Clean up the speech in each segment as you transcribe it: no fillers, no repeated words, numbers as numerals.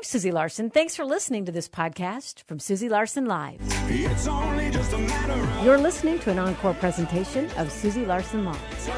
I'm Susie Larson. Thanks for listening to this podcast from Susie Larson Live. It's only just a matter of You're listening to an encore presentation of Susie Larson Live. sing,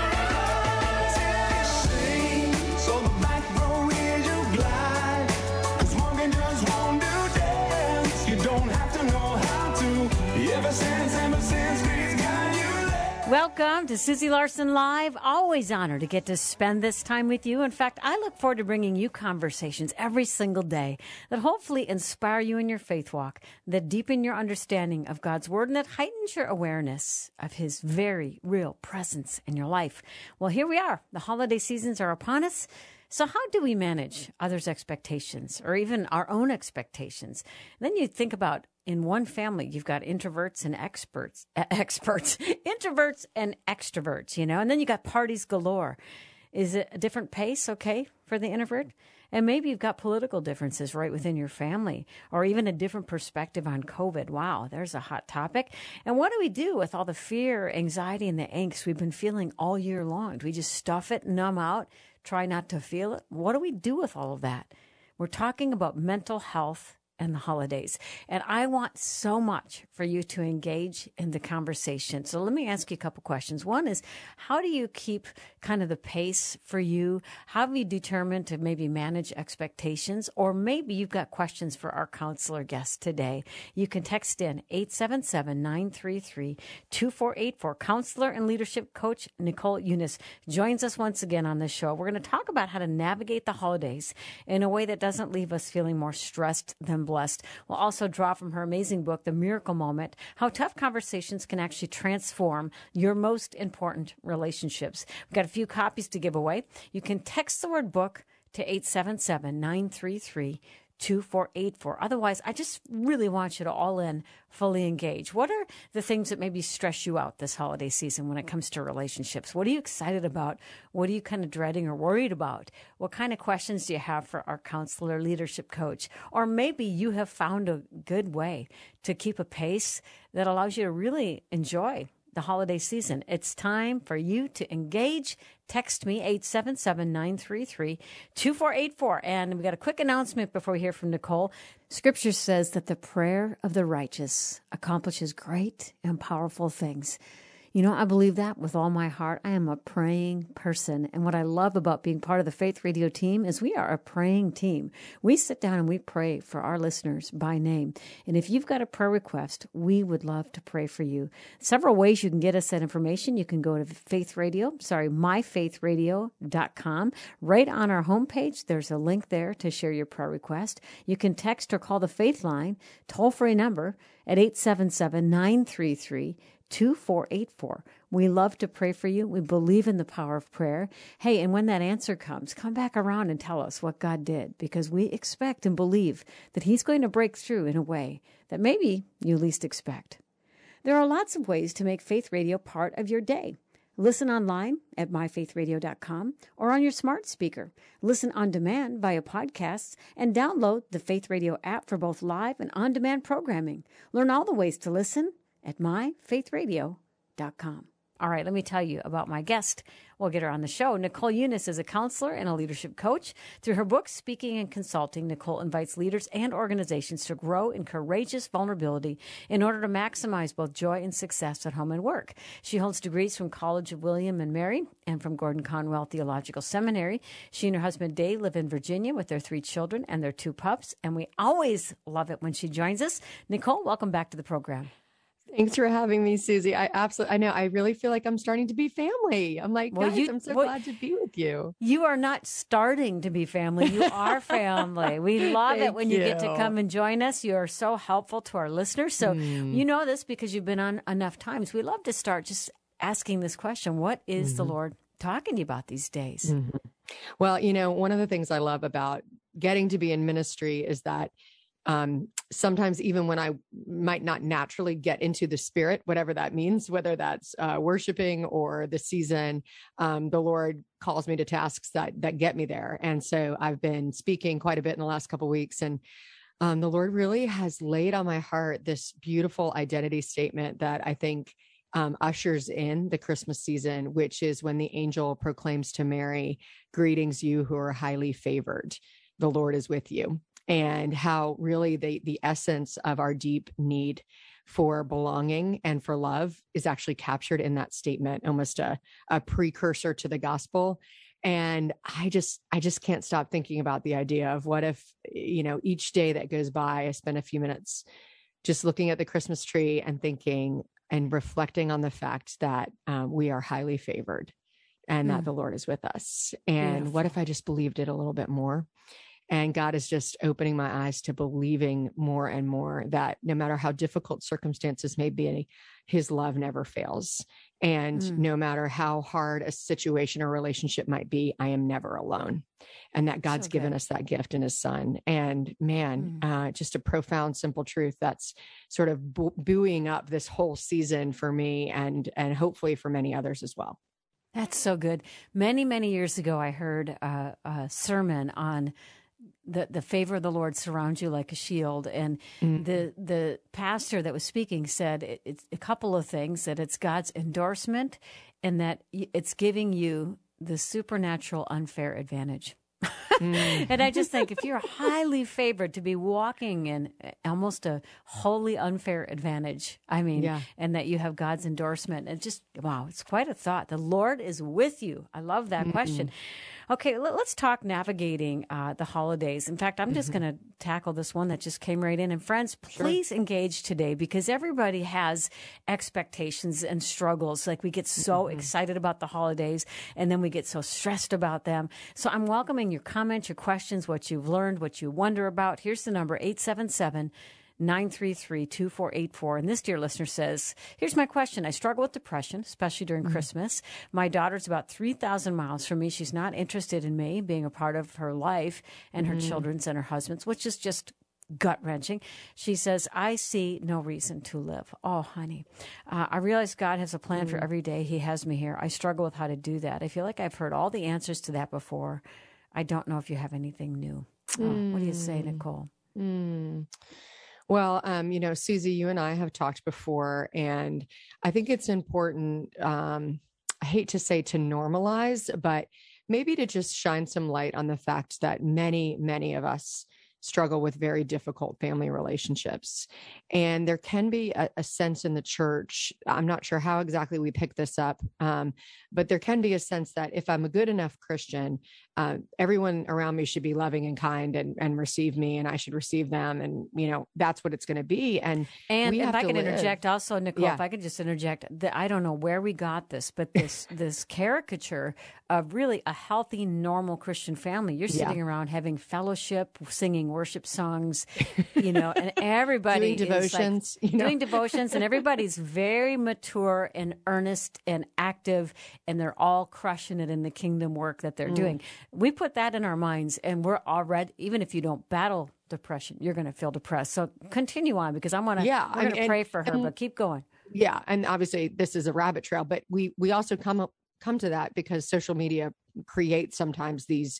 so the back row is you glide. 'Cause walking just won't do dance. You don't have to know how to. Ever since he's got you there. Welcome to Susie Larson Live. Always honored to get to spend this time with you. In fact, I look forward to bringing you conversations every single day that hopefully inspire you in your faith walk, that deepen your understanding of God's Word, and that heightens your awareness of His very real presence in your life. Well, here we are. The holiday seasons are upon us. So how do we manage others' expectations or even our own expectations? And then you think about in one family, you've got introverts and experts, introverts and extroverts, and then you got parties galore. Is it a different pace, okay, for the introvert? And maybe you've got political differences right within your family or even a different perspective on COVID. Wow, there's a hot topic. And what do we do with all the fear, anxiety, and the angst we've been feeling all year long? Do we just stuff it, numb out, try not to feel it? What do we do with all of that? We're talking about mental health and the holidays. And I want so much for you to engage in the conversation. So let me ask you a couple questions. One is, how do you keep kind of the pace for you? How have you determined to maybe manage expectations? Or maybe you've got questions for our counselor guest today. You can text in 877-933-2484. Counselor and leadership coach Nicole Unice joins us once again on this show. We're going to talk about how to navigate the holidays in a way that doesn't leave us feeling more stressed than blessed. We'll also draw from her amazing book, The Miracle Moment, how tough conversations can actually transform your most important relationships. We've got a few copies to give away. You can text the word book to 877-933-2484. Otherwise, I just really want you to all in, fully engage. What are the things that maybe stress you out this holiday season when it comes to relationships? What are you excited about? What are you kind of dreading or worried about? What kind of questions do you have for our counselor, leadership coach? Or maybe you have found a good way to keep a pace that allows you to really enjoy the holiday season. It's time for you to engage. Text me, 877-933-2484. And we got a quick announcement before we hear from Nicole. Scripture says that the prayer of the righteous accomplishes great and powerful things. I believe that with all my heart. I am a praying person. And what I love about being part of the Faith Radio team is we are a praying team. We sit down and we pray for our listeners by name. And if you've got a prayer request, we would love to pray for you. Several ways you can get us that information. You can go to myfaithradio.com. Right on our homepage, there's a link there to share your prayer request. You can text or call the Faith Line, toll-free number at 877-933-2484. We love to pray for you. We believe in the power of prayer. Hey, and when that answer comes, come back around and tell us what God did, because we expect and believe that He's going to break through in a way that maybe you least expect. There are lots of ways to make Faith Radio part of your day. Listen online at myfaithradio.com or on your smart speaker. Listen on demand via podcasts and download the Faith Radio app for both live and on-demand programming. Learn all the ways to listen at myfaithradio.com. All right, let me tell you about my guest. We'll get her on the show. Nicole Unice is a counselor and a leadership coach. Through her book, Speaking and Consulting, Nicole invites leaders and organizations to grow in courageous vulnerability in order to maximize both joy and success at home and work. She holds degrees from College of William and Mary and from Gordon Conwell Theological Seminary. She and her husband, Dave, live in Virginia with their 3 children and their 2 pups, and we always love it when she joins us. Nicole, welcome back to the program. Thanks for having me, Susie. I know. I really feel like I'm starting to be family. I'm like, guys, I'm so glad to be with you. You are not starting to be family. You are family. We love it when you get to come and join us. You are so helpful to our listeners. So you know this because you've been on enough times. We love to start just asking this question. What is the Lord talking to you about these days? Well, one of the things I love about getting to be in ministry is that sometimes even when I might not naturally get into the spirit, whatever that means, whether that's worshiping or the season, the Lord calls me to tasks that get me there. And so I've been speaking quite a bit in the last couple of weeks, and the Lord really has laid on my heart this beautiful identity statement that I think ushers in the Christmas season, which is when the angel proclaims to Mary, "Greetings, you who are highly favored." the Lord is with you, and how really the essence of our deep need for belonging and for love is actually captured in that statement, almost a precursor to the gospel. And I just can't stop thinking about the idea of what if, each day that goes by, I spend a few minutes just looking at the Christmas tree and thinking and reflecting on the fact that we are highly favored and that the Lord is with us. And Beautiful. what if I just believed it a little bit more? And God is just opening my eyes to believing more and more that no matter how difficult circumstances may be, his love never fails. And no matter how hard a situation or relationship might be, I am never alone. And that God's given us that gift in his son. And man, just a profound, simple truth that's sort of buoying up this whole season for me and hopefully for many others as well. That's so good. Many, many years ago, I heard a sermon on the favor of the Lord surrounds you like a shield. And the pastor that was speaking said it's a couple of things, that it's God's endorsement and that it's giving you the supernatural unfair advantage. And I just think if you're highly favored to be walking in almost a wholly unfair advantage, and that you have God's endorsement, and just, wow, it's quite a thought. The Lord is with you. I love that question. Okay, let's talk navigating the holidays. In fact, I'm just going to tackle this one that just came right in. And friends, please engage today, because everybody has expectations and struggles. Like we get so excited about the holidays and then we get so stressed about them. So I'm welcoming your comments, your questions, what you've learned, what you wonder about. Here's the number, 877-933-2484. And this dear listener says, here's my question. I struggle with depression, especially during Christmas. My daughter's about 3,000 miles from me. She's not interested in me being a part of her life and her children's and her husband's, which is just gut-wrenching. She says, I see no reason to live. Oh, honey. I realize God has a plan for every day. He has me here. I struggle with how to do that. I feel like I've heard all the answers to that before. I don't know if you have anything new. What do you say, Nicole? Well, Susie, you and I have talked before, and I think it's important, I hate to say to normalize, but maybe to just shine some light on the fact that many, many of us struggle with very difficult family relationships. And there can be a sense in the church, I'm not sure how exactly we pick this up, but there can be a sense that if I'm a good enough Christian, everyone around me should be loving and kind and receive me, and I should receive them. And, that's what it's going to be. And if I can interject also, Nicole, if I could just interject, I don't know where we got this, but this caricature of really a healthy, normal Christian family. You're sitting around having fellowship, singing worship songs, and everybody doing devotions, doing devotions, and everybody's very mature and earnest and active, and they're all crushing it in the kingdom work that they're doing. We put that in our minds, and we're already, even if you don't battle depression, you're going to feel depressed. So continue on, because we're going to pray for her, but keep going. Yeah. And obviously this is a rabbit trail, but we also come to that because social media creates sometimes these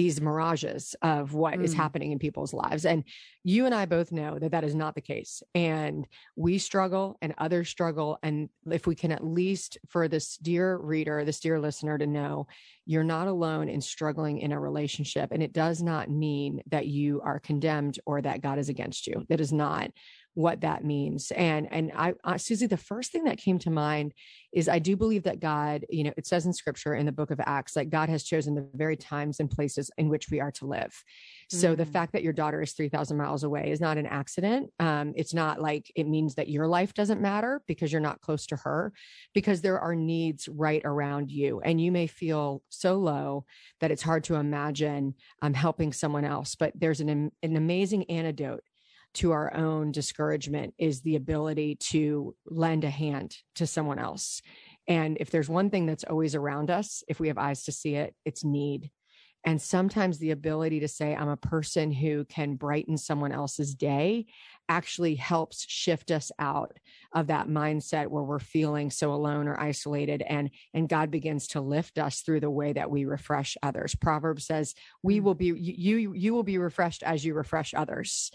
mirages of what is happening in people's lives. And you and I both know that that is not the case. And we struggle and others struggle. And if we can at least, for this dear reader, this dear listener, to know you're not alone in struggling in a relationship. And it does not mean that you are condemned or that God is against you. That is not what that means. And I Susie, the first thing that came to mind is I do believe that God, it says in scripture in the book of Acts, that God has chosen the very times and places in which we are to live. So the fact that your daughter is 3,000 miles away is not an accident. It's not like it means that your life doesn't matter because you're not close to her, because there are needs right around you. And you may feel so low that it's hard to imagine helping someone else. But there's an amazing antidote to our own discouragement, is the ability to lend a hand to someone else. And if there's one thing that's always around us, if we have eyes to see it, it's need. And sometimes the ability to say, I'm a person who can brighten someone else's day, actually helps shift us out of that mindset where we're feeling so alone or isolated. And God begins to lift us through the way that we refresh others. Proverbs says, you will be refreshed as you refresh others.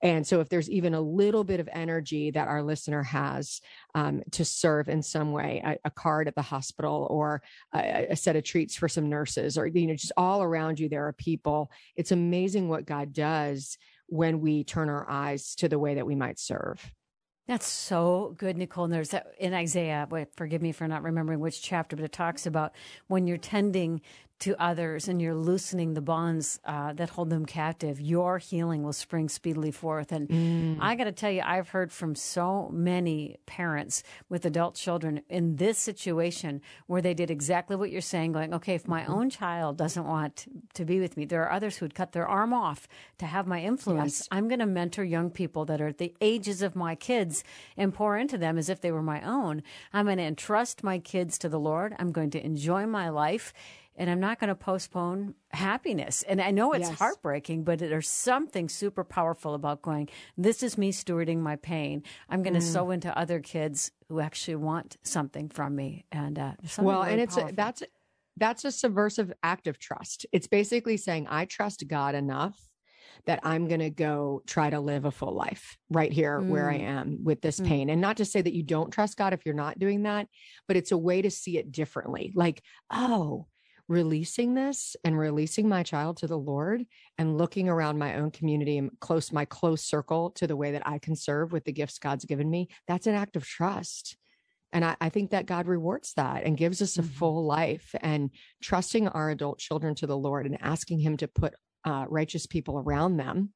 And so if there's even a little bit of energy that our listener has to serve in some way, a card at the hospital or a set of treats for some nurses, or, just all around you, there are people. It's amazing what God does when we turn our eyes to the way that we might serve. That's so good, Nicole. And there's that in Isaiah, forgive me for not remembering which chapter, but it talks about when you're tending to others and you're loosening the bonds that hold them captive, your healing will spring speedily forth. And I got to tell you, I've heard from so many parents with adult children in this situation where they did exactly what you're saying, going, okay, if my own child doesn't want to be with me, there are others who'd cut their arm off to have my influence. Yes. I'm going to mentor young people that are at the ages of my kids and pour into them as if they were my own. I'm going to entrust my kids to the Lord. I'm going to enjoy my life. And I'm not going to postpone happiness. And I know it's heartbreaking, but there's something super powerful about going, this is me stewarding my pain. I'm going to sow into other kids who actually want something from me. And that's a subversive act of trust. It's basically saying, I trust God enough that I'm going to go try to live a full life right here where I am with this pain. And not to say that you don't trust God if you're not doing that, but it's a way to see it differently. Like, releasing this and releasing my child to the Lord and looking around my own community and my close circle to the way that I can serve with the gifts God's given me. That's an act of trust. And I think that God rewards that and gives us a full life, and trusting our adult children to the Lord and asking him to put righteous people around them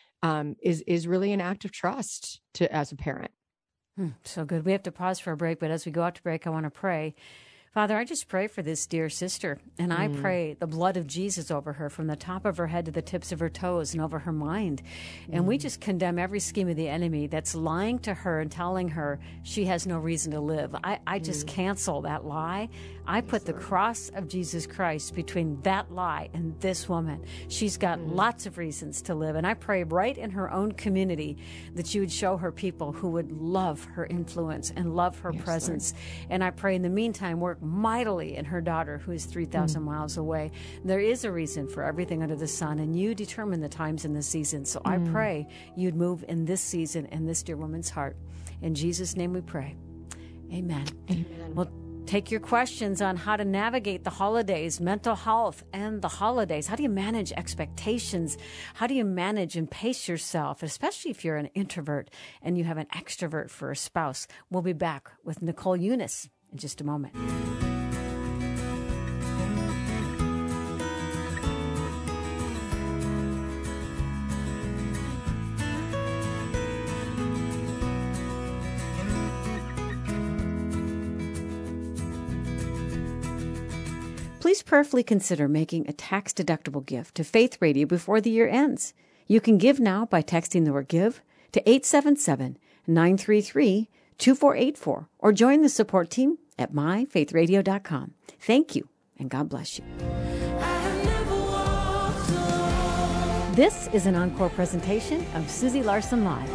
is really an act of trust as a parent. So good. We have to pause for a break, but as we go out to break, I want to pray. Father, I just pray for this dear sister, and I pray the blood of Jesus over her from the top of her head to the tips of her toes and over her mind. And we just condemn every scheme of the enemy that's lying to her and telling her she has no reason to live. I just cancel that lie. I put the cross of Jesus Christ between that lie and this woman. She's got lots of reasons to live. And I pray right in her own community that you would show her people who would love her influence and love her presence. Lord. And I pray in the meantime, work mightily in her daughter who is 3,000 miles away. There is a reason for everything under the sun, and you determine the times and the seasons. So I pray you'd move in this season in this dear woman's heart. In Jesus' name we pray. Amen. Amen. Well, take your questions on how to navigate the holidays, mental health, and the holidays. How do you manage expectations? How do you manage and pace yourself, especially if you're an introvert and you have an extrovert for a spouse? We'll be back with Nicole Unice in just a moment. Please prayerfully consider making a tax-deductible gift to Faith Radio before the year ends. You can give now by texting the word GIVE to 877-933-2484 or join the support team at myfaithradio.com. Thank you, and God bless you. This is an encore presentation of Susie Larson Live.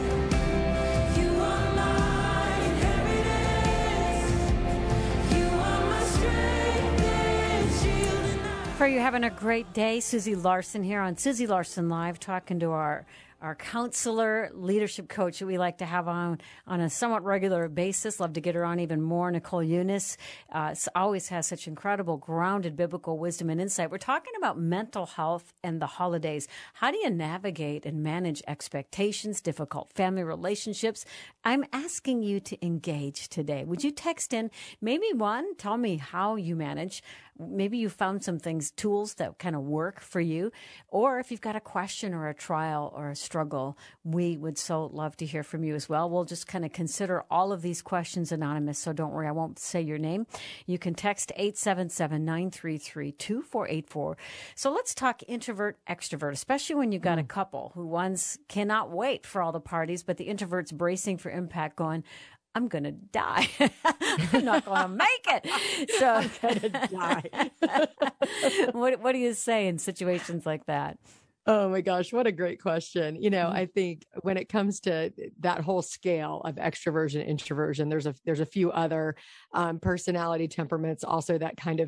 Are you having a great day? Susie Larson here on Susie Larson Live, talking to our counselor, leadership coach that we like to have on a somewhat regular basis. Love to get her on even more. Nicole Unice always has such incredible grounded biblical wisdom and insight. We're talking about mental health and the holidays. How do you navigate and manage expectations, difficult family relationships? I'm asking you to engage today. Would you text in maybe one, tell me how you manage. Maybe you found some things, tools that kind of work for you. Or if you've got a question or a trial or a struggle, we would so love to hear from you as well. We'll just kind of consider all of these questions anonymous, so don't worry, I won't say your name. You can text 877-933-2484. So let's talk introvert, extrovert, especially when you've got a couple who one's cannot wait for all the parties, but the introvert's bracing for impact going, I'm going to die. I'm not going to make it. So I'm going to die. What do you say in situations like that? Oh my gosh, what a great question. I think when it comes to that whole scale of extroversion, introversion, there's a few other personality temperaments also that kind of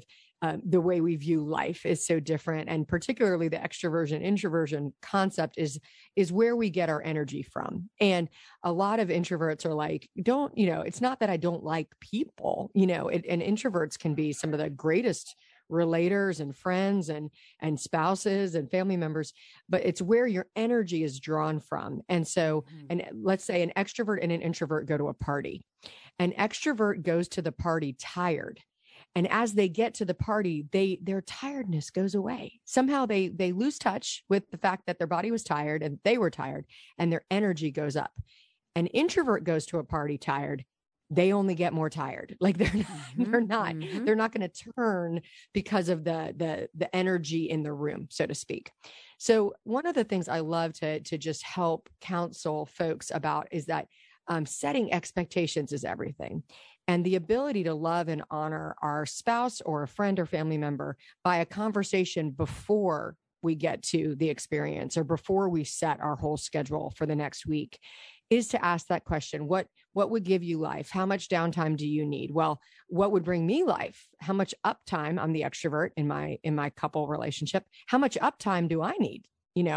the way we view life is so different. And particularly the extroversion introversion concept is where we get our energy from. And a lot of introverts are like, it's not that I don't like people, and introverts can be some of the greatest relators and friends and spouses and family members, but it's where your energy is drawn from. And so, and let's say an extrovert and an introvert go to a party. An extrovert goes to the party tired. And as they get to the party, their tiredness goes away. Somehow they lose touch with the fact that their body was tired and they were tired, and their energy goes up. An introvert goes to a party tired. They only get more tired. Like they're not going to turn because of the energy in the room, so to speak. So one of the things I love to just help counsel folks about is that setting expectations is everything. And the ability to love and honor our spouse or a friend or family member by a conversation before we get to the experience or before we set our whole schedule for the next week is to ask that question. What would give you life? How much downtime do you need? Well, what would bring me life? How much uptime? I'm the extrovert in my couple relationship. How much uptime do I need?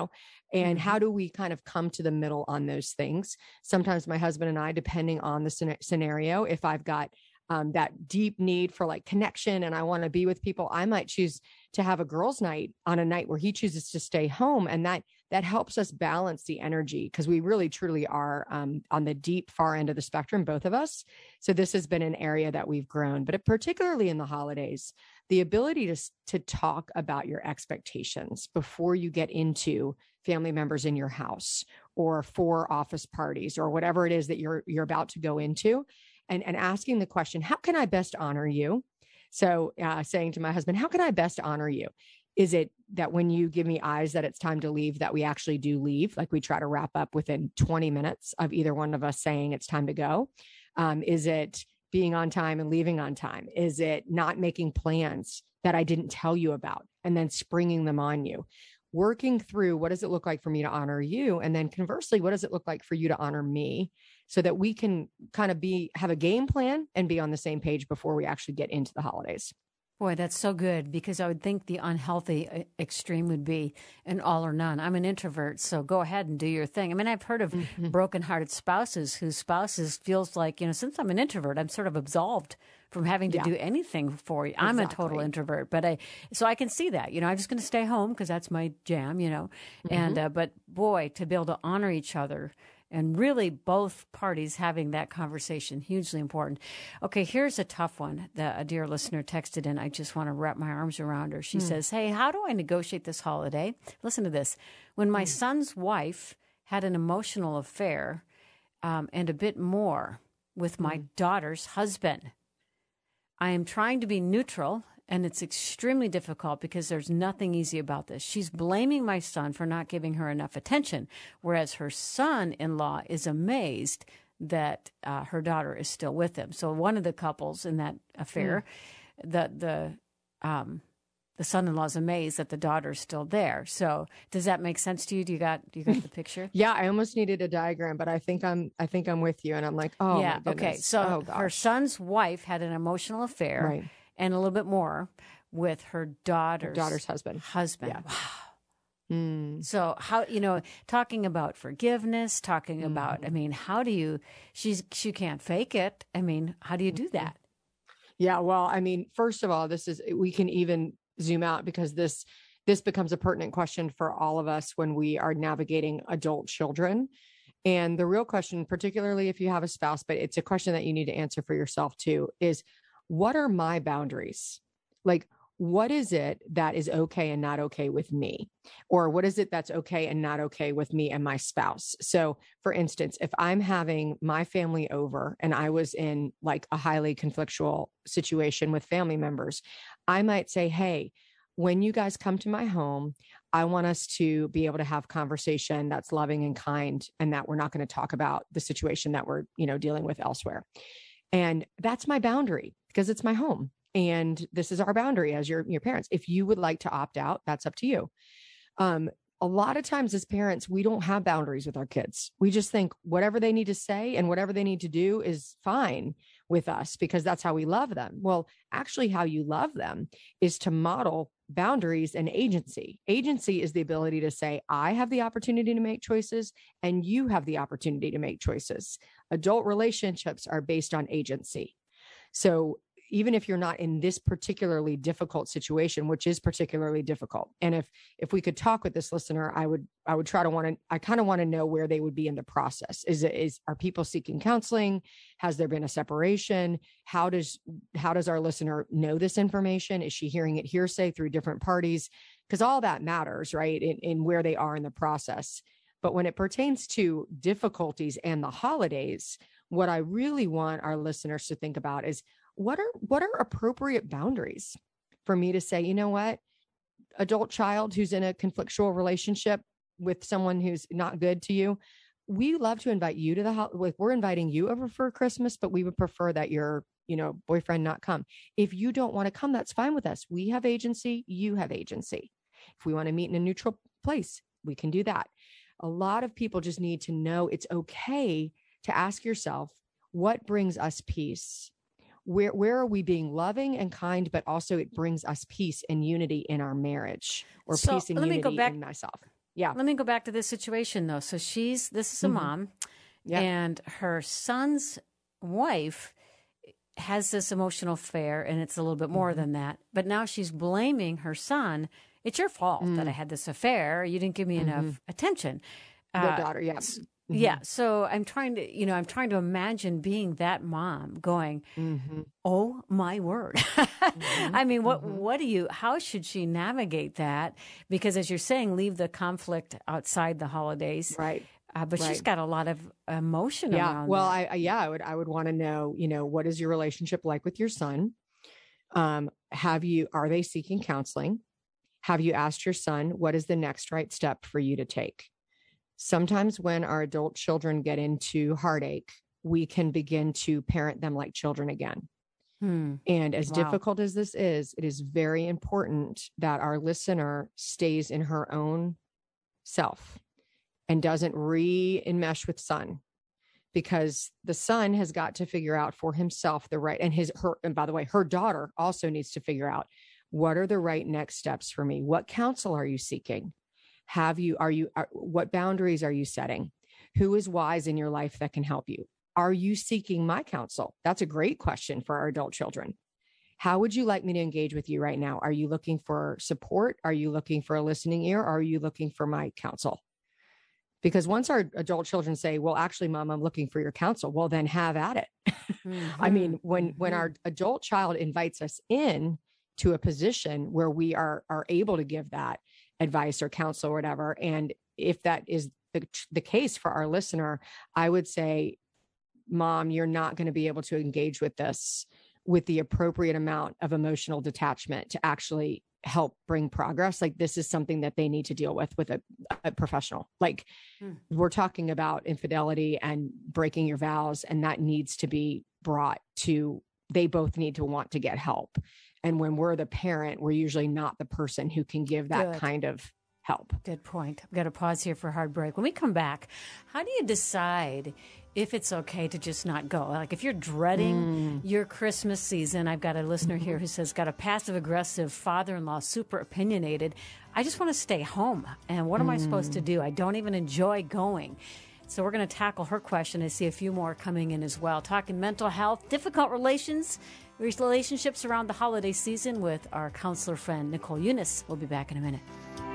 And how do we kind of come to the middle on those things? Sometimes my husband and I, depending on the scenario, if I've got that deep need for like connection and I want to be with people, I might choose to have a girls' night on a night where he chooses to stay home. And that helps us balance the energy, because we really truly are on the deep far end of the spectrum, both of us. So this has been an area that we've grown, but particularly in the holidays, the ability to talk about your expectations before you get into family members in your house or for office parties or whatever it is that you're about to go into, and asking the question, how can I best honor you? So saying to my husband, how can I best honor you? Is it that when you give me eyes that it's time to leave, that we actually do leave? Like we try to wrap up within 20 minutes of either one of us saying it's time to go? Is it being on time and leaving on time? Is it not making plans that I didn't tell you about and then springing them on you? Working through, what does it look like for me to honor you? And then conversely, what does it look like for you to honor me, so that we can kind of have a game plan and be on the same page before we actually get into the holidays. Boy, that's so good, because I would think the unhealthy extreme would be an all or none. I'm an introvert, so go ahead and do your thing. I mean, I've heard of brokenhearted spouses whose spouses feels like, since I'm an introvert, I'm sort of absolved from having to do anything for you. Exactly. I'm a total introvert, so I can see that, I'm just going to stay home because that's my jam, and, but boy, to be able to honor each other and really both parties having that conversation, hugely important. Okay, here's a tough one that a dear listener texted in. I just want to wrap my arms around her. She says, hey, how do I negotiate this holiday? Listen to this. When my son's wife had an emotional affair and a bit more with my daughter's husband, I am trying to be neutral, and it's extremely difficult because there's nothing easy about this. She's blaming my son for not giving her enough attention, whereas her son-in-law is amazed that her daughter is still with him. So one of the couples in that affair, the son-in-law is amazed that the daughter is still there. So does that make sense to you? Do you got the picture? Yeah, I almost needed a diagram, but I think I'm with you, and I'm like, oh yeah, my goodness. Okay. So her son's wife had an emotional affair. Right. And a little bit more with her daughter's husband. Yeah. Wow. So how, talking about forgiveness, talking about, how do you, she can't fake it. How do you do that? Yeah. Well, first of all, we can even zoom out, because this becomes a pertinent question for all of us when we are navigating adult children. And the real question, particularly if you have a spouse, but it's a question that you need to answer for yourself too, is, what are my boundaries? Like, what is it that is okay and not okay with me? Or what is it that's okay and not okay with me and my spouse? So for instance, if I'm having my family over and I was in like a highly conflictual situation with family members, I might say, hey, when you guys come to my home, I want us to be able to have conversation that's loving and kind, and that we're not going to talk about the situation that we're, dealing with elsewhere. And that's my boundary, because it's my home. And this is our boundary as your parents. If you would like to opt out, that's up to you. A lot of times as parents, we don't have boundaries with our kids. We just think whatever they need to say and whatever they need to do is fine. with us because that's how we love them. Well, actually how you love them is to model boundaries and agency. Agency is the ability to say, I have the opportunity to make choices and you have the opportunity to make choices. Adult relationships are based on agency. So even if you're not in this particularly difficult situation, which is particularly difficult. And if we could talk with this listener, I would try to I kind of want to know where they would be in the process. Are people seeking counseling? Has there been a separation? How does our listener know this information? Is she hearing it hearsay through different parties? Because all that matters, right? In where they are in the process. But when it pertains to difficulties and the holidays, what I really want our listeners to think about is, what are appropriate boundaries for me to say, you know what, adult child who's in a conflictual relationship with someone who's not good to you, we love to invite you to we're inviting you over for Christmas, but we would prefer that your, boyfriend not come. If you don't want to come, that's fine with us. We have agency. You have agency. If we want to meet in a neutral place, we can do that. A lot of people just need to know it's okay to ask yourself, what brings us peace? Where are we being loving and kind, but also it brings us peace and unity in our marriage, or peace and unity in myself. Yeah. Let me go back to this situation though. So this is a mom, and her son's wife has this emotional affair, and it's a little bit more than that. But now she's blaming her son. It's your fault that I had this affair. You didn't give me enough attention. Their daughter, yes. Yeah. So I'm trying to imagine being that mom going, oh my word. I mean, how should she navigate that? Because as you're saying, leave the conflict outside the holidays. Right. But she's got a lot of emotion around well, that. I would want to know, what is your relationship like with your son? Are they seeking counseling? Have you asked your son, what is the next right step for you to take? Sometimes when our adult children get into heartache, we can begin to parent them like children again. And as difficult as this is, it is very important that our listener stays in her own self and doesn't re-enmesh with son, because the son has got to figure out for himself the right, and by the way, her daughter also needs to figure out, what are the right next steps for me? What counsel are you seeking? What boundaries are you setting? Who is wise in your life that can help you? Are you seeking my counsel? That's a great question for our adult children. How would you like me to engage with you right now? Are you looking for support? Are you looking for a listening ear? Or are you looking for my counsel? Because once our adult children say, well, actually, Mom, I'm looking for your counsel. Well, then have at it. I mean, when our adult child invites us in to a position where we are able to give that advice or counsel or whatever, and if that is the case for our listener, I would say, Mom, you're not going to be able to engage with this with the appropriate amount of emotional detachment to actually help bring progress. Like, this is something that they need to deal with a professional. Like, we're talking about infidelity and breaking your vows, and that needs to be brought to, they both need to want to get help. And when we're the parent, we're usually not the person who can give that kind of help. Good point. I've got to pause here for a hard break. When we come back, how do you decide if it's okay to just not go? Like, if you're dreading your Christmas season, I've got a listener here who says, got a passive-aggressive father-in-law, super opinionated. I just want to stay home. And what am I supposed to do? I don't even enjoy going. So we're going to tackle her question. I see a few more coming in as well. Talking mental health, difficult relationships around the holiday season with our counselor friend, Nicole Eunice. We'll be back in a minute.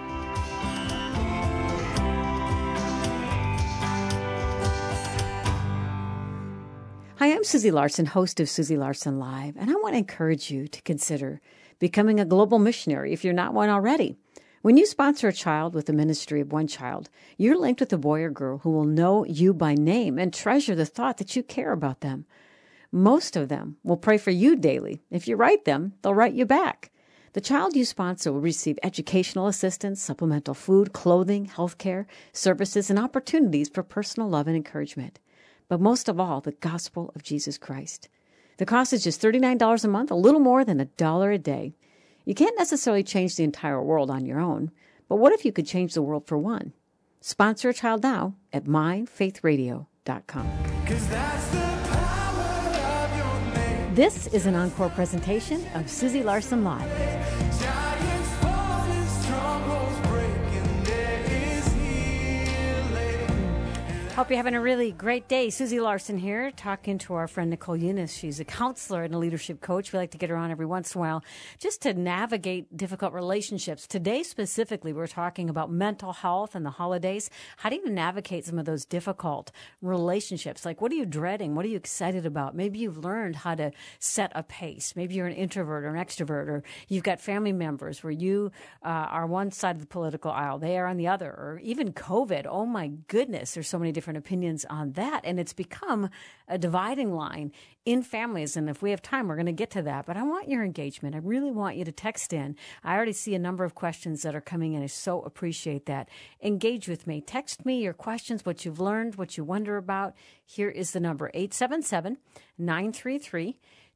Hi, I'm Susie Larson, host of Susie Larson Live, and I want to encourage you to consider becoming a global missionary if you're not one already. When you sponsor a child with the ministry of one child, you're linked with a boy or girl who will know you by name and treasure the thought that you care about them. Most of them will pray for you daily. If you write them, they'll write you back. The child you sponsor will receive educational assistance, supplemental food, clothing, health care, services, and opportunities for personal love and encouragement. But most of all, the gospel of Jesus Christ. The cost is just $39 a month, a little more than $1 a day. You can't necessarily change the entire world on your own, but what if you could change the world for one? Sponsor a child now at myfaithradio.com. 'Cause that's the power of your This is an encore presentation of Susie Larson Live. Giants falling, strongholds breaking, there is healing. Hope you're having a really great day. Susie Larson here, talking to our friend Nicole Eunice. She's a counselor and a leadership coach. We like to get her on every once in a while just to navigate difficult relationships. Today, specifically, we're talking about mental health and the holidays. How do you navigate some of those difficult relationships? Like, what are you dreading? What are you excited about? Maybe you've learned how to set a pace. Maybe you're an introvert or an extrovert, or you've got family members where you are one side of the political aisle, they are on the other, or even COVID. Oh, my goodness, there's so many different opinions on that. And it's become a dividing line in families. And if we have time, we're going to get to that. But I want your engagement. I really want you to text in. I already see a number of questions that are coming in. I so appreciate that. Engage with me. Text me your questions, what you've learned, what you wonder about. Here is the number, 877-933-2484.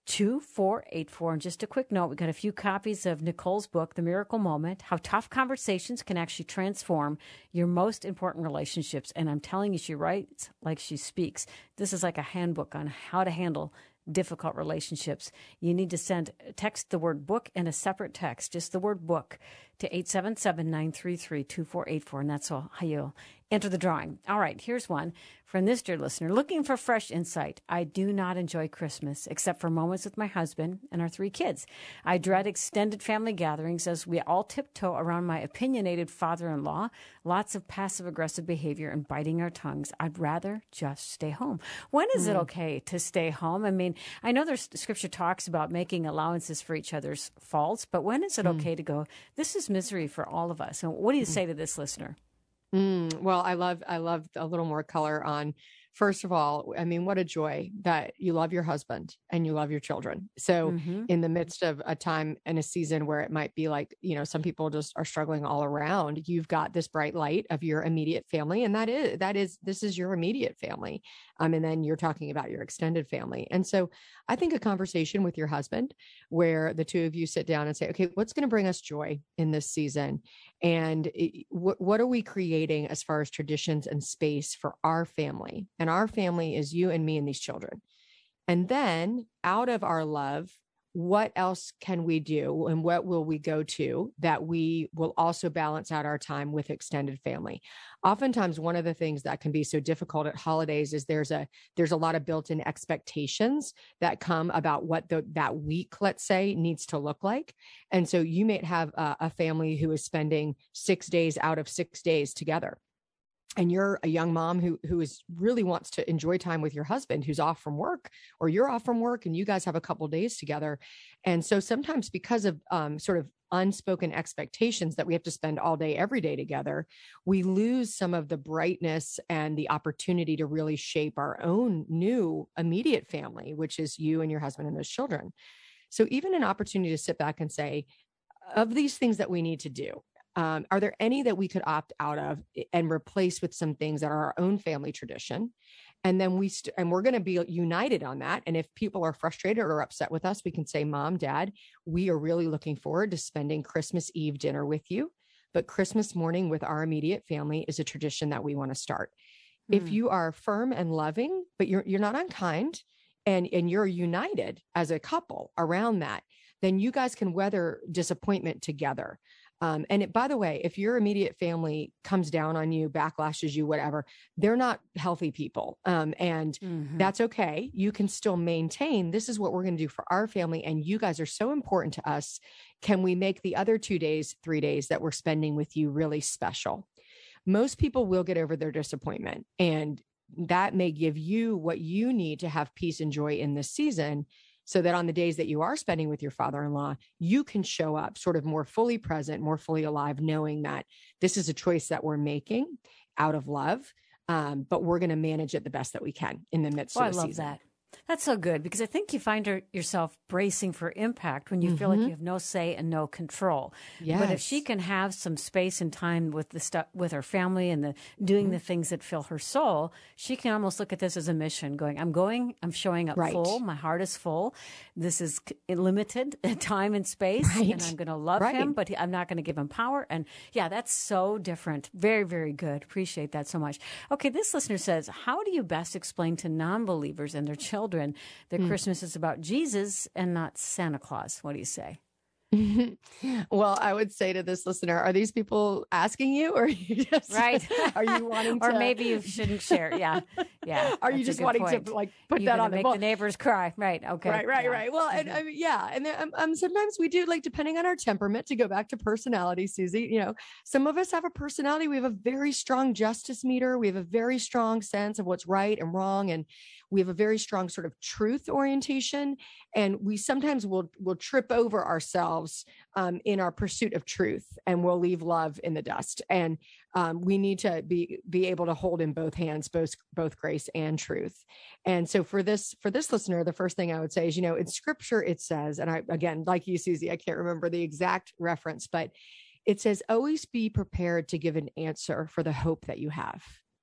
And just a quick note, we got a few copies of Nicole's book, The Miracle Moment, How Tough Conversations Can Actually Transform Your Most Important Relationships. And I'm telling you, she writes like she speaks. This is like a handbook on how to handle difficult relationships. You need to text the word book in a separate text, just the word book, to 877-933-2484. And that's how you'll enter the drawing. All right, here's one from this dear listener. Looking for fresh insight. I do not enjoy Christmas, except for moments with my husband and our 3 kids. I dread extended family gatherings as we all tiptoe around my opinionated father-in-law. Lots of passive-aggressive behavior and biting our tongues. I'd rather just stay home. When is it okay to stay home? I mean, I know there's scripture talks about making allowances for each other's faults, but when is it okay to go, this is misery for all of us? And what do you say to this listener? Well, I love a little more color on, first of all, I mean, what a joy that you love your husband and you love your children. So in the midst of a time and a season where it might be like, some people just are struggling all around, you've got this bright light of your immediate family. And this is your immediate family. And then you're talking about your extended family. And so I think a conversation with your husband where the two of you sit down and say, okay, what's going to bring us joy in this season? And what are we creating as far as traditions and space for our family? And our family is you and me and these children. And then out of our love, what else can we do and what will we go to that we will also balance out our time with extended family? Oftentimes, one of the things that can be so difficult at holidays is there's a lot of built-in expectations that come about what that week, let's say, needs to look like. And so you may have a family who is spending 6 days out of 6 days together. And you're a young mom who really wants to enjoy time with your husband who's off from work, or you're off from work and you guys have a couple days together. And so sometimes because of sort of unspoken expectations that we have to spend all day, every day together, we lose some of the brightness and the opportunity to really shape our own new immediate family, which is you and your husband and those children. So even an opportunity to sit back and say, of these things that we need to do, are there any that we could opt out of and replace with some things that are our own family tradition? And then we're going to be united on that. And if people are frustrated or upset with us, we can say, Mom, Dad, we are really looking forward to spending Christmas Eve dinner with you. But Christmas morning with our immediate family is a tradition that we want to start. If you are firm and loving, but you're not unkind and you're united as a couple around that, then you guys can weather disappointment together. By the way, if your immediate family comes down on you, backlashes you, whatever, they're not healthy people. That's okay. You can still maintain, this is what we're going to do for our family. And you guys are so important to us. Can we make the other 2 days, 3 days that we're spending with you really special? Most people will get over their disappointment, and that may give you what you need to have peace and joy in this season, so that on the days that you are spending with your father-in-law, you can show up sort of more fully present, more fully alive, knowing that this is a choice that we're making out of love, but we're going to manage it the best that we can in the midst of the season. I love that. That's so good, because I think you find yourself bracing for impact when you feel like you have no say and no control. Yes. But if she can have some space and time with with her family and doing the things that fill her soul, she can almost look at this as a mission, going, I'm showing up full. My heart is full. This is limited time and space, and I'm going to love him, but I'm not going to give him power. And yeah, that's so different. Very, very good. Appreciate that so much. Okay, this listener says, how do you best explain to non-believers and their children children that Christmas is about Jesus and not Santa Claus. What do you say? Well, I would say to this listener, are these people asking you, or are you just Right. Are you wanting to, or maybe you shouldn't share? Yeah. Yeah. are you that's a just good wanting point. to like put You're that gonna on make the the neighbors cry. Right. Okay. Right. Yeah. Right. Well, and yeah, and then, sometimes we do, like, depending on our temperament, to go back to personality, Susie. Some of us have a personality. We have a very strong justice meter. We have a very strong sense of what's right and wrong, and we have a very strong sort of truth orientation. And we sometimes will trip over ourselves in our pursuit of truth, and we'll leave love in the dust. And we need to be able to hold in both hands both grace and truth. And so for this listener, the first thing I would say is, in scripture it says, and I, again, like you, Susie, I can't remember the exact reference, but it says, always be prepared to give an answer for the hope that you have.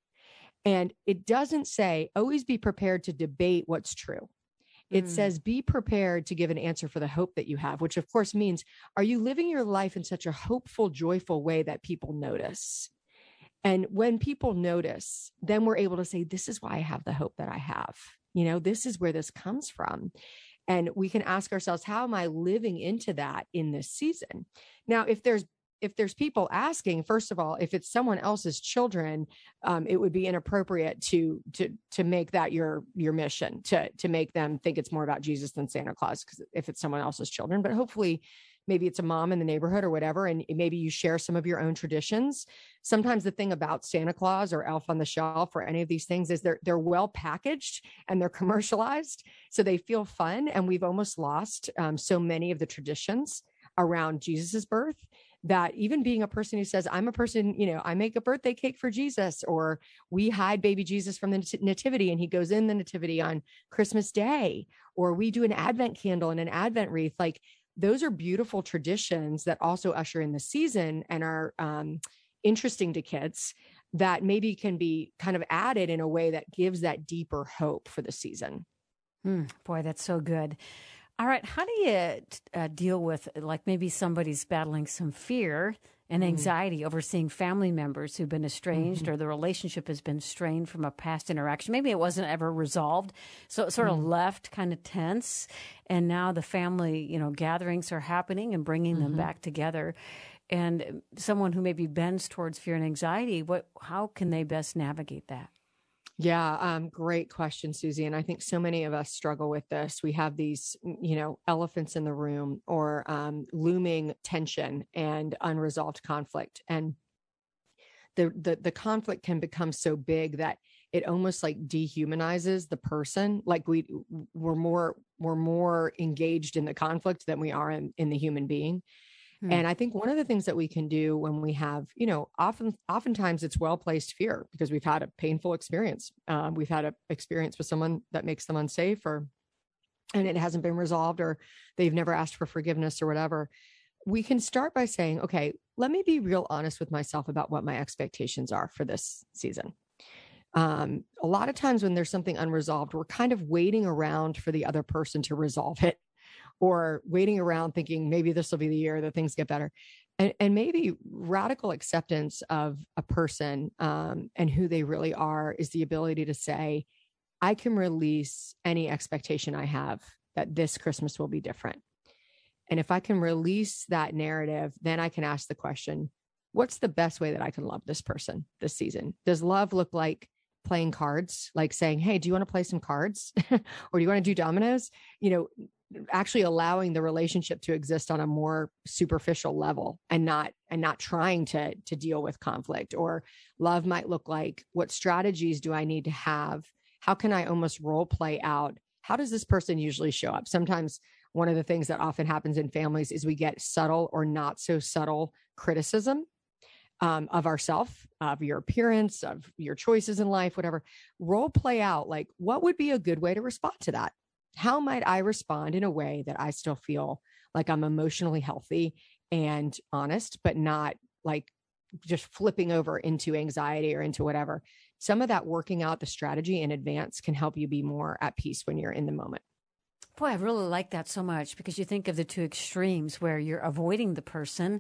And it doesn't say always be prepared to debate what's true. It says, be prepared to give an answer for the hope that you have, which of course means, are you living your life in such a hopeful, joyful way that people notice? And when people notice, then we're able to say, this is why I have the hope that I have. This is where this comes from. And we can ask ourselves, how am I living into that in this season? Now, if there's people asking, first of all, if it's someone else's children, it would be inappropriate to make that your mission, to make them think it's more about Jesus than Santa Claus, because if it's someone else's children. But hopefully, maybe it's a mom in the neighborhood or whatever, and maybe you share some of your own traditions. Sometimes the thing about Santa Claus or Elf on the Shelf or any of these things is they're well packaged and they're commercialized, so they feel fun. And we've almost lost so many of the traditions around Jesus's birth, that even being a person who says, I'm a person, I make a birthday cake for Jesus, or we hide baby Jesus from the nativity and he goes in the nativity on Christmas Day, or we do an Advent candle and an Advent wreath. Like, those are beautiful traditions that also usher in the season and are interesting to kids, that maybe can be kind of added in a way that gives that deeper hope for the season. Boy, that's so good. All right. How do you deal with, like, maybe somebody's battling some fear and anxiety over seeing family members who've been estranged, or the relationship has been strained from a past interaction? Maybe it wasn't ever resolved, so it sort of left kind of tense. And now the family, gatherings are happening and bringing them back together. And someone who maybe bends towards fear and anxiety, how can they best navigate that? Yeah. Great question, Susie. And I think so many of us struggle with this. We have these, elephants in the room, or looming tension and unresolved conflict. And the conflict can become so big that it almost like dehumanizes the person. Like we're more engaged in the conflict than we are in the human being. And I think one of the things that we can do when we have, oftentimes it's well-placed fear because we've had a painful experience. We've had an experience with someone that makes them unsafe, and it hasn't been resolved, or they've never asked for forgiveness or whatever. We can start by saying, okay, let me be real honest with myself about what my expectations are for this season. A lot of times when there's something unresolved, we're kind of waiting around for the other person to resolve it, or waiting around thinking maybe this will be the year that things get better. And maybe radical acceptance of a person and who they really are is the ability to say, I can release any expectation I have that this Christmas will be different. And if I can release that narrative, then I can ask the question, what's the best way that I can love this person this season? Does love look like playing cards, like saying, hey, do you want to play some cards? Or do you want to do dominoes? Actually allowing the relationship to exist on a more superficial level, and not trying to deal with conflict. Or love might look like, what strategies do I need to have? How can I almost role play out? How does this person usually show up? Sometimes one of the things that often happens in families is we get subtle or not so subtle criticism of ourselves, of your appearance, of your choices in life, whatever. Role play out, like, what would be a good way to respond to that? How might I respond in a way that I still feel like I'm emotionally healthy and honest, but not like just flipping over into anxiety or into whatever? Some of that working out the strategy in advance can help you be more at peace when you're in the moment. Boy, I really like that so much, because you think of the two extremes where you're avoiding the person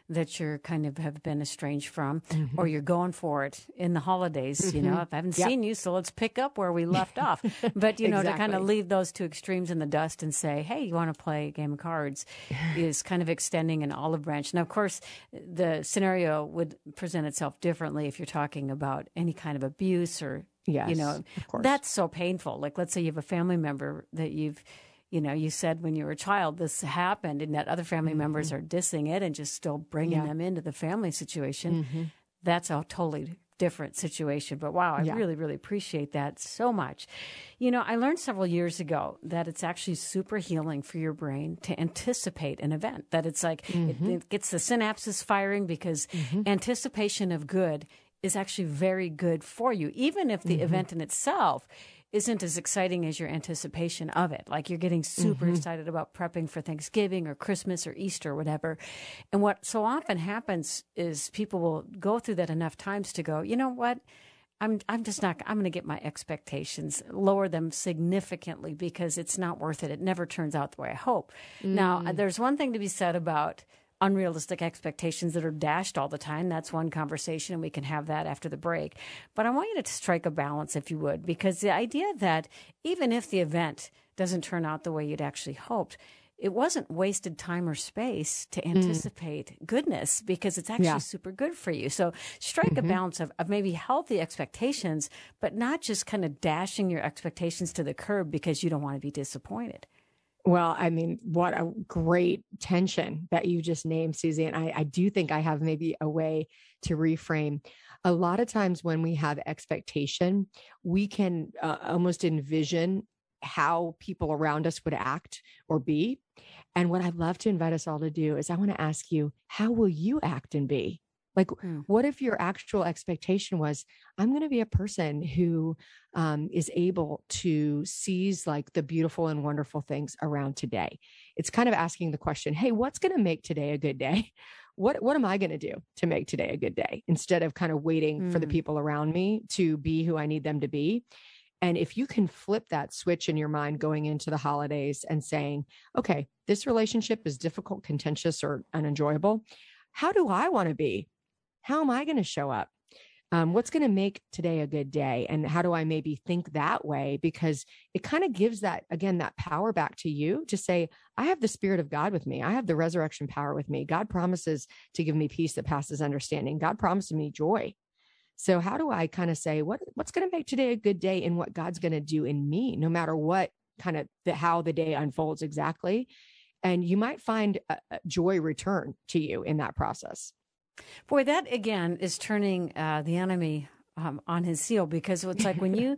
that you're kind of have been estranged from, or you're going for it in the holidays. You know, if I haven't seen you, so let's pick up where we left off. But, you know, to kind of leave those two extremes in the dust and say, hey, you want to play a game of cards is kind of extending an olive branch. Now, of course, the scenario would present itself differently if you're talking about any kind of abuse or, Yes, you know, of course. that's so painful. Like, let's say you have a family member that you know, you said when you were a child, this happened, and that other family members are dissing it and just still bringing them into the family situation. That's a totally different situation. But wow, I really, really appreciate that so much. You know, I learned several years ago that it's actually super healing for your brain to anticipate an event, that it's like it gets the synapses firing because anticipation of good is actually very good for you, even if the event in itself isn't as exciting as your anticipation of it. Like you're getting super excited about prepping for Thanksgiving or Christmas or Easter or whatever. And what so often happens is people will go through that enough times to go, you know what? I'm just not, I'm going to get my expectations, lower them significantly because it's not worth it. It never turns out the way I hope. Now, there's one thing to be said about unrealistic expectations that are dashed all the time. That's one conversation, and we can have that after the break. But I want you to strike a balance, if you would, because the idea that even if the event doesn't turn out the way you'd actually hoped, it wasn't wasted time or space to anticipate goodness because it's actually super good for you. So strike a balance of maybe healthy expectations, but not just kind of dashing your expectations to the curb because you don't want to be disappointed. Well, I mean, what a great tension that you just named, Susie. And I do think I have maybe a way to reframe. A lot of times when we have expectation, we can almost envision how people around us would act or be. And what I'd love to invite us all to do is I want to ask you, how will you act and be? Like, what if your actual expectation was, I'm going to be a person who is able to seize like the beautiful and wonderful things around today? It's kind of asking the question, hey, what's going to make today a good day? What am I going to do to make today a good day? Instead of kind of waiting for the people around me to be who I need them to be. And if you can flip that switch in your mind going into the holidays and saying, okay, this relationship is difficult, contentious, or unenjoyable. How do I want to be? How am I going to show up? What's going to make today a good day? And how do I maybe think that way? Because it kind of gives that, again, that power back to you to say, I have the Spirit of God with me. I have the resurrection power with me. God promises to give me peace that passes understanding. God promises me joy. So how do I kind of say, what's going to make today a good day and what God's going to do in me, no matter what kind of how the day unfolds exactly? And you might find joy return to you in that process. Boy, that again is turning the enemy on his heel, because it's like when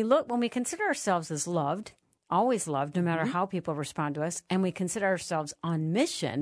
we consider ourselves as loved, always loved, no matter how people respond to us, and we consider ourselves on mission,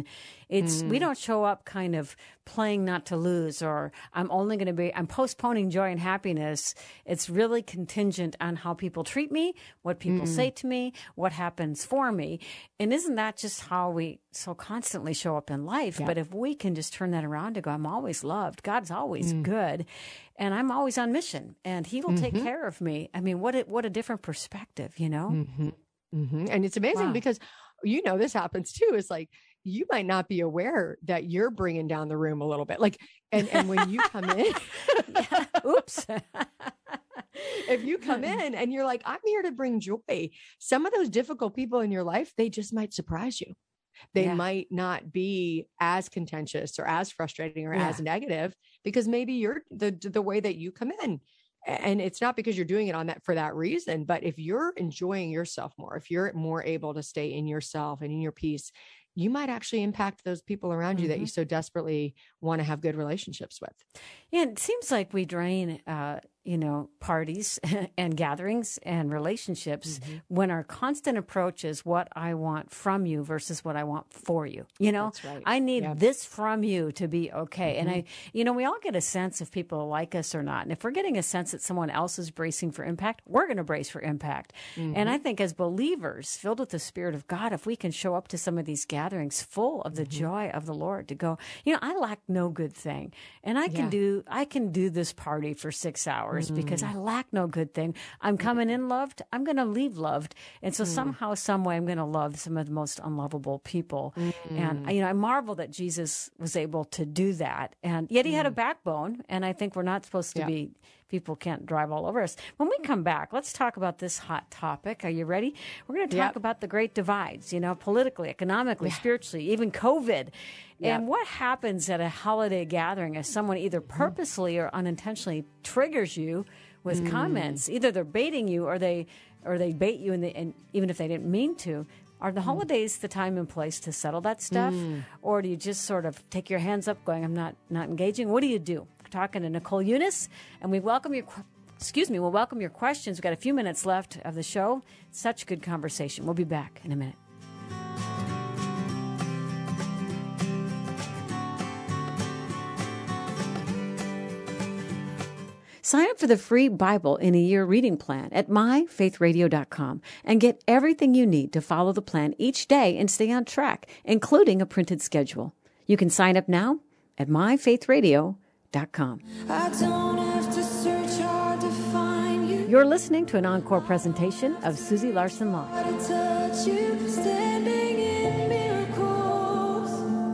we don't show up kind of playing not to lose, or I'm postponing joy and happiness. It's really contingent on how people treat me, what people say to me, what happens for me. And isn't that just how we so constantly show up in life? Yeah. But if we can just turn that around to go, I'm always loved, God's always good, and I'm always on mission, and He will take care of me. I mean, what a different perspective, you know? And it's amazing because, you know, this happens too. It's like, you might not be aware that you're bringing down the room a little bit. Like, and when you come in, oops. If you come in and you're like, I'm here to bring joy, some of those difficult people in your life, they just might surprise you. They might not be as contentious or as frustrating or as negative, because maybe you're the way that you come in. And it's not because you're doing it for that reason, but if you're enjoying yourself more, if you're more able to stay in yourself and in your peace, you might actually impact those people around you that you so desperately want to have good relationships with. Yeah, it seems like we drain, parties and gatherings and relationships when our constant approach is what I want from you versus what I want for you. You know, that's right. I need this from you to be okay. And we all get a sense if people like us or not. And if we're getting a sense that someone else is bracing for impact, we're going to brace for impact. And I think as believers filled with the Spirit of God, if we can show up to some of these gatherings full of the joy of the Lord, to go, I lack no good thing, and I can do this party for 6 hours. yours because I lack no good thing. I'm coming in loved. I'm going to leave loved. And so somehow, some way, I'm going to love some of the most unlovable people. And, I marvel that Jesus was able to do that. And yet he had a backbone. And I think we're not supposed to be, people can't drive all over us. When we come back, let's talk about this hot topic. Are you ready? We're going to talk about the great divides, politically, economically, spiritually, even COVID. And what happens at a holiday gathering if someone either purposely or unintentionally triggers you with comments? Either they're baiting you or they bait you, and even if they didn't mean to. Are the holidays the time and place to settle that stuff? Or do you just sort of take your hands up going, I'm not engaging? What do you do? We're talking to Nicole Unice, and we welcome your we'll welcome your questions. We've got a few minutes left of the show. Such good conversation. We'll be back in a minute. Sign up for the free Bible in a Year reading plan at myfaithradio.com and get everything you need to follow the plan each day and stay on track, including a printed schedule. You can sign up now at myfaithradio.com. I don't have to search hard to find you. You're listening to an encore presentation of Susie Larson Live. To touch you, standing in miracles,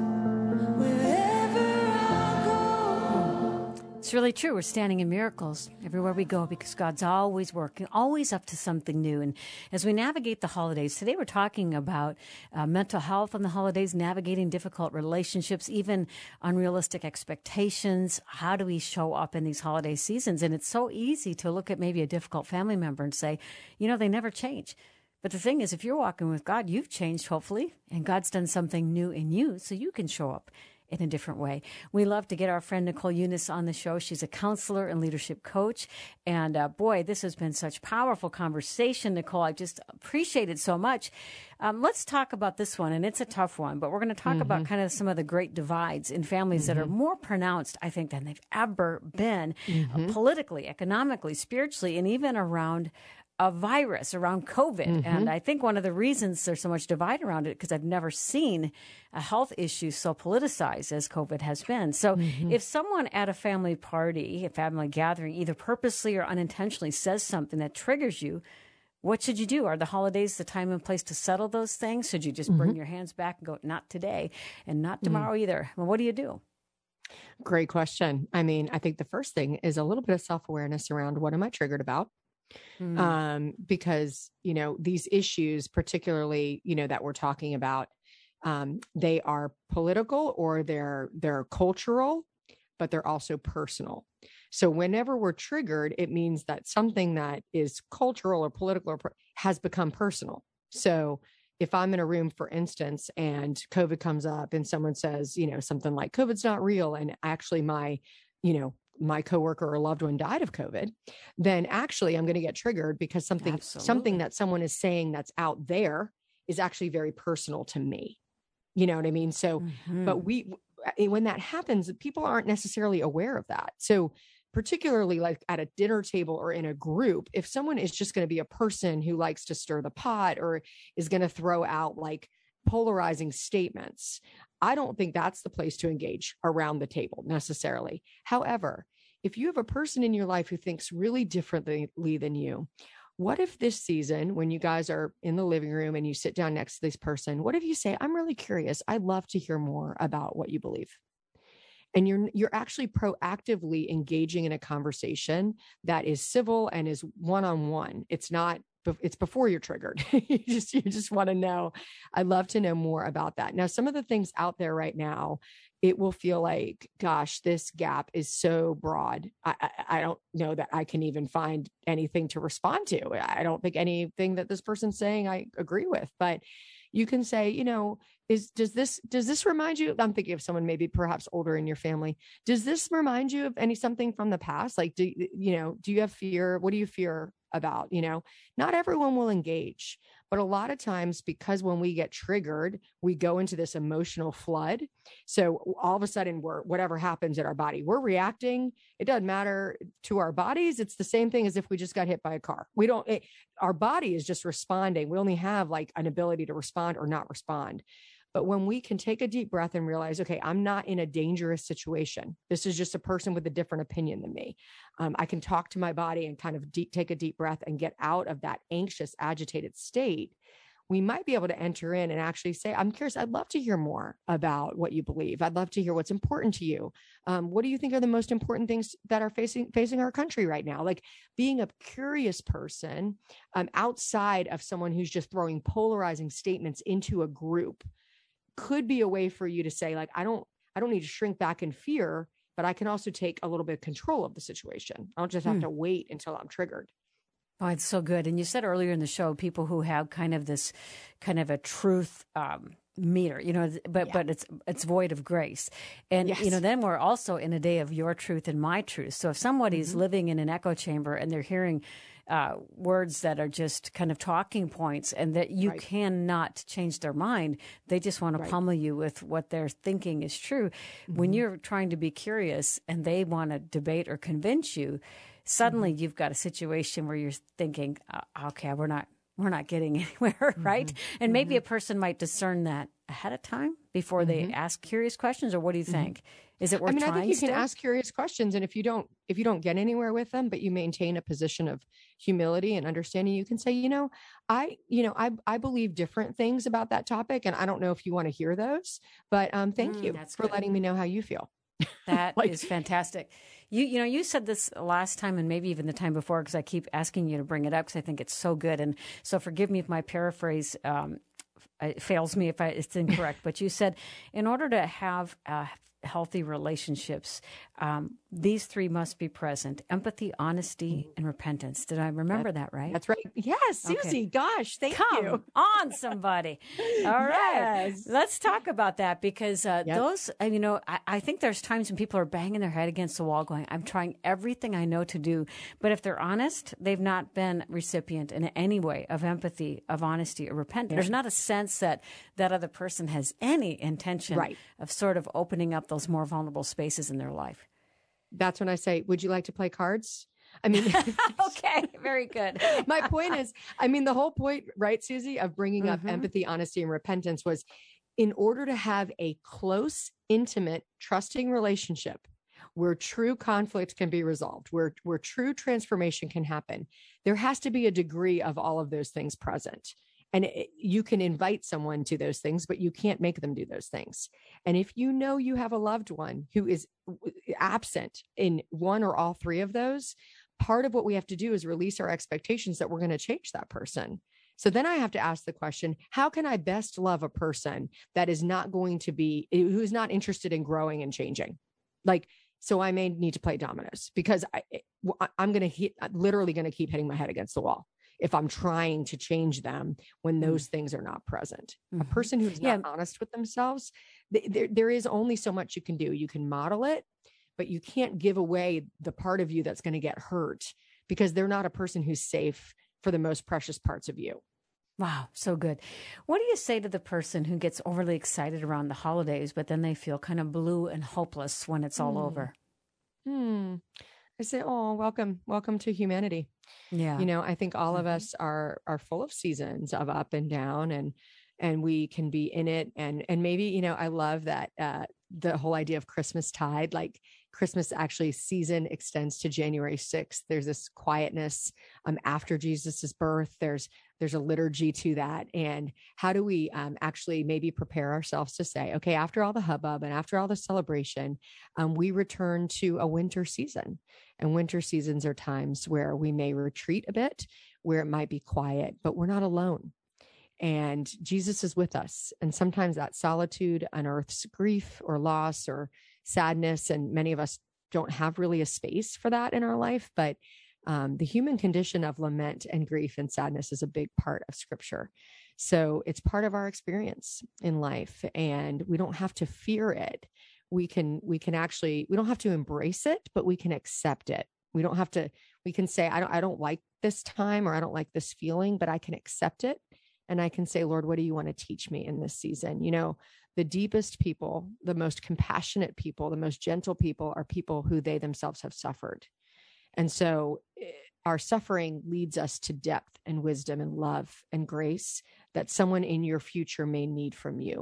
wherever I go. It's really true. We're standing in miracles everywhere we go because God's always working, always up to something new. And as we navigate the holidays, today we're talking about mental health on the holidays, navigating difficult relationships, even unrealistic expectations. How do we show up in these holiday seasons? And it's so easy to look at maybe a difficult family member and say, they never change. But the thing is, if you're walking with God, you've changed, hopefully, and God's done something new in you so you can show up in a different way. We love to get our friend Nicole Unice on the show. She's a counselor and leadership coach. And boy, this has been such powerful conversation, Nicole. I just appreciate it so much. Let's talk about this one, and it's a tough one, but we're going to talk about kind of some of the great divides in families that are more pronounced, I think, than they've ever been, politically, economically, spiritually, and even around a virus, around COVID. And I think one of the reasons there's so much divide around it, because I've never seen a health issue so politicized as COVID has been. So if someone at a family party, a family gathering, either purposely or unintentionally says something that triggers you, what should you do? Are the holidays the time and place to settle those things? Should you just bring your hands back and go, not today and not tomorrow either? Well, what do you do? Great question. I mean, I think the first thing is a little bit of self-awareness around what am I triggered about? Because, these issues, particularly, that we're talking about, they are political or they're cultural, but they're also personal. So whenever we're triggered, it means that something that is cultural or political has become personal. So if I'm in a room, for instance, and COVID comes up and someone says, something like COVID's not real, and actually my coworker or loved one died of COVID, then actually I'm going to get triggered because something that someone is saying that's out there is actually very personal to me. You know what I mean? So, but when that happens, people aren't necessarily aware of that. So particularly like at a dinner table or in a group, if someone is just going to be a person who likes to stir the pot or is going to throw out like polarizing statements, I don't think that's the place to engage around the table necessarily. However, if you have a person in your life who thinks really differently than you, what if this season, when you guys are in the living room and you sit down next to this person, what if you say, I'm really curious. I'd love to hear more about what you believe. And you're actually proactively engaging in a conversation that is civil and is one-on-one. It's before you're triggered. you just want to know. I'd love to know more about that. Now, some of the things out there right now, it will feel like, gosh, this gap is so broad. I don't know that I can even find anything to respond to. I don't think anything that this person's saying I agree with, but you can say, does this remind you? I'm thinking of someone maybe perhaps older in your family. Does this remind you of something from the past? Like, do you have fear? What do you fear about? Not everyone will engage, but a lot of times, because when we get triggered, we go into this emotional flood. So all of a sudden whatever happens in our body, we're reacting. It doesn't matter to our bodies. It's the same thing as if we just got hit by a car. Our body is just responding. We only have like an ability to respond or not respond. But when we can take a deep breath and realize, okay, I'm not in a dangerous situation. This is just a person with a different opinion than me. I can talk to my body and kind of take a deep breath and get out of that anxious, agitated state. We might be able to enter in and actually say, I'm curious, I'd love to hear more about what you believe. I'd love to hear what's important to you. What do you think are the most important things that are facing our country right now? Like being a curious person outside of someone who's just throwing polarizing statements into a group could be a way for you to say, like, I don't need to shrink back in fear, but I can also take a little bit of control of the situation. I don't just have to wait until I'm triggered. Oh, it's so good. And you said earlier in the show, people who have kind of a truth meter, but it's void of grace. And, then we're also in a day of your truth and my truth. So if somebody's living in an echo chamber and they're hearing words that are just kind of talking points and that you cannot change their mind, they just want to pummel you with what they're thinking is true. When you're trying to be curious and they want to debate or convince you, suddenly you've got a situation where you're thinking, okay, we're not getting anywhere, right? And maybe a person might discern that ahead of time before they ask curious questions, or what do you think? Is it worth trying? I think you can ask curious questions, and if you don't get anywhere with them, but you maintain a position of humility and understanding, you can say, I believe different things about that topic, and I don't know if you want to hear those, but thank you for letting me know how you feel. That is fantastic. You said this last time and maybe even the time before, because I keep asking you to bring it up because I think it's so good. And so forgive me if my paraphrase fails me if it's incorrect. But you said in order to have healthy relationships, these three must be present: empathy, honesty, and repentance. Did I remember that right? That's right. Yes, Susie. Okay. Gosh, thank you. Come on, somebody. All right. Yes. Let's talk about that because those, I think there's times when people are banging their head against the wall going, I'm trying everything I know to do. But if they're honest, they've not been recipient in any way of empathy, of honesty, or repentance. Yeah. There's not a sense that that other person has any intention of sort of opening up those more vulnerable spaces in their life. That's when I say, would you like to play cards? I mean, okay, very good. My point is, the whole point, right, Susie, of bringing up empathy, honesty, and repentance was in order to have a close, intimate, trusting relationship where true conflict can be resolved, where true transformation can happen, there has to be a degree of all of those things present. And you can invite someone to those things, but you can't make them do those things. And if you know you have a loved one who is absent in one or all three of those, part of what we have to do is release our expectations that we're going to change that person. So then I have to ask the question, how can I best love a person that is not going to be, who's not interested in growing and changing? So I may need to play dominoes because I'm literally going to keep hitting my head against the wall if I'm trying to change them when those things are not present. A person who's not honest with themselves, there is only so much you can do. You can model it, but you can't give away the part of you that's going to get hurt because they're not a person who's safe for the most precious parts of you. Wow, so good. What do you say to the person who gets overly excited around the holidays, but then they feel kind of blue and hopeless when it's all over? I say, oh, welcome to humanity. Yeah. I think all of us are full of seasons of up and down, and we can be in it. And maybe, I love that, the whole idea of Christmas tide, like Christmas actually season extends to January 6th. There's this quietness, after Jesus's birth, there's a liturgy to that. And how do we, actually maybe prepare ourselves to say, okay, after all the hubbub and after all the celebration, we return to a winter season. And winter seasons are times where we may retreat a bit, where it might be quiet, but we're not alone. And Jesus is with us. And sometimes that solitude unearths grief or loss or sadness. And many of us don't have really a space for that in our life. But the human condition of lament and grief and sadness is a big part of Scripture. So it's part of our experience in life, and we don't have to fear it. We can actually, we don't have to embrace it, but we can accept it. We can say, I don't like this time, or I don't like this feeling, but I can accept it. And I can say, Lord, what do you want to teach me in this season? The deepest people, the most compassionate people, the most gentle people are people who they themselves have suffered. And so our suffering leads us to depth and wisdom and love and grace that someone in your future may need from you.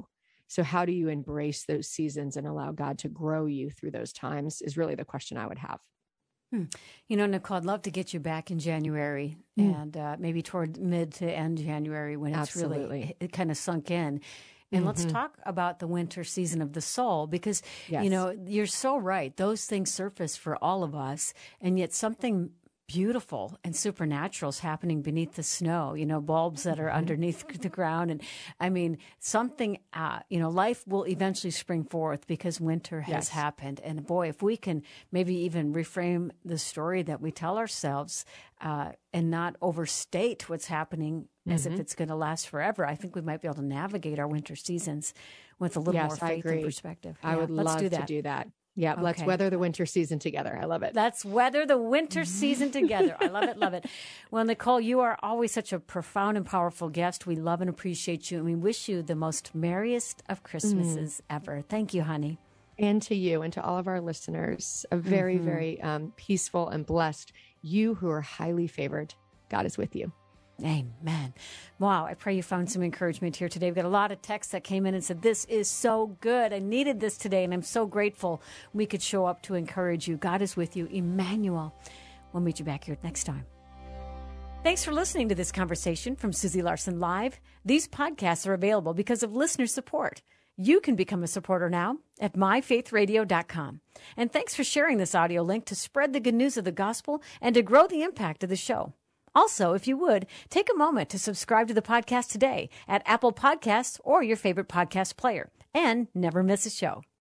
So how do you embrace those seasons and allow God to grow you through those times is really the question I would have. You know, Nicole, I'd love to get you back in January and maybe toward mid to end January when it's really, it kind of sunk in. And let's talk about the winter season of the soul, because, you know, you're so right. Those things surface for all of us, and yet something beautiful and supernatural is happening beneath the snow, you know, bulbs that are underneath the ground. And I mean, something, you know, life will eventually spring forth because winter has happened. And boy, if we can maybe even reframe the story that we tell ourselves and not overstate what's happening as if it's going to last forever, I think we might be able to navigate our winter seasons with a little more faith and perspective. I would love to do that. Yeah, let's weather the winter season together. I love it. Let's weather the winter season together. I love it, love it. Well, Nicole, you are always such a profound and powerful guest. We love and appreciate you, and we wish you the most merriest of Christmases ever. Thank you, honey. And to you and to all of our listeners, a very, very peaceful and blessed, you who are highly favored. God is with you. Amen. Wow. I pray you found some encouragement here today. We've got a lot of texts that came in and said, this is so good. I needed this today, and I'm so grateful we could show up to encourage you. God is with you. Emmanuel. We'll meet you back here next time. Thanks for listening to this conversation from Susie Larson Live. These podcasts are available because of listener support. You can become a supporter now at myfaithradio.com. And thanks for sharing this audio link to spread the good news of the gospel and to grow the impact of the show. Also, if you would, take a moment to subscribe to the podcast today at Apple Podcasts or your favorite podcast player, and never miss a show.